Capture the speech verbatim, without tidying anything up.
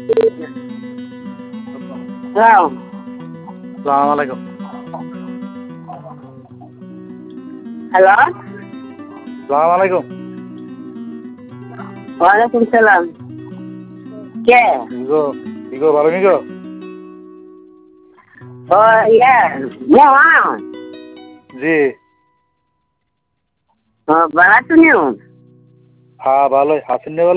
Hello, সালাম আলাইকুম। Hello, সালাম আলাইকুম। ওয়ালাইকুম সালাম। কে? ইগো ইগো ভালো নিগো। ও ইয়ে মেহমান। জি। ও ভালো আছো নিও? হ্যাঁ ভালোই। হাসিন নে